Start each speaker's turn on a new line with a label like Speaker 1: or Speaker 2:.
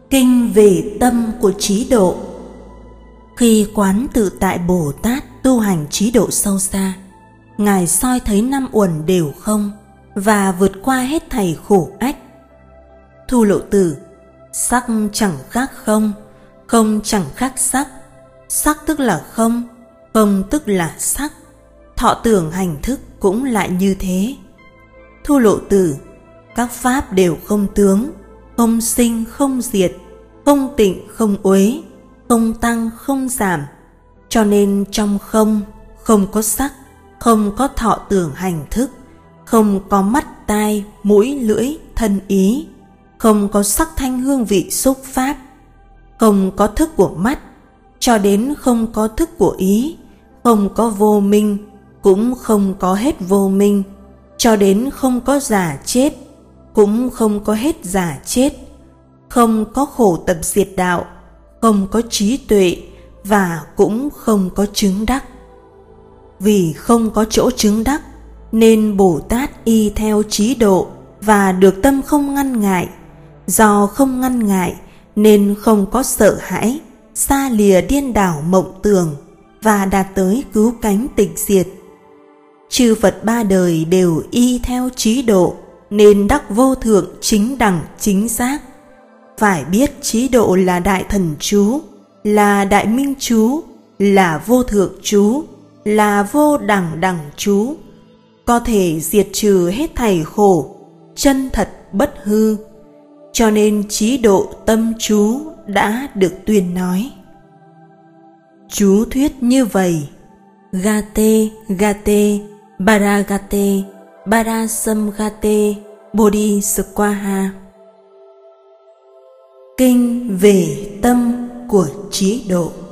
Speaker 1: Kinh về tâm của trí độ. Khi Quán Tự Tại Bồ Tát tu hành trí độ sâu xa, Ngài soi thấy năm uẩn đều không và vượt qua hết thảy khổ ách. Thu Lộ Tử, sắc chẳng khác không, không chẳng khác sắc, sắc tức là không, không tức là sắc, thọ tưởng hành thức cũng lại như thế. Thu Lộ Tử, các pháp đều không tướng, không sinh không diệt, không tịnh không uế, không tăng không giảm, cho nên trong không có sắc, không có thọ tưởng hành thức, không có mắt tai mũi lưỡi thân ý, không có sắc thanh hương vị xúc pháp, không có thức của mắt, cho đến không có thức của ý, không có vô minh, cũng không có hết vô minh, cho đến không có già chết, cũng không có hết già chết, không có khổ tập diệt đạo, không có trí tuệ và cũng không có chứng đắc. Vì không có chỗ chứng đắc nên Bồ Tát y theo trí độ và được tâm không ngăn ngại. Do không ngăn ngại nên không có sợ hãi, xa lìa điên đảo mộng tưởng và đạt tới cứu cánh tịch diệt. Chư Phật ba đời đều y theo trí độ nên đắc vô thượng chính đẳng chính giác. Phải biết trí độ là đại thần chú, là đại minh chú, là vô thượng chú, là vô đẳng đẳng chú, có thể diệt trừ hết thảy khổ, chân thật bất hư. Cho nên trí độ tâm chú đã được tuyên nói. Chú thuyết như vậy: Gate, Gate, Baragate, Barasamgate, Bodhiswaha. Kinh về tâm của trí độ.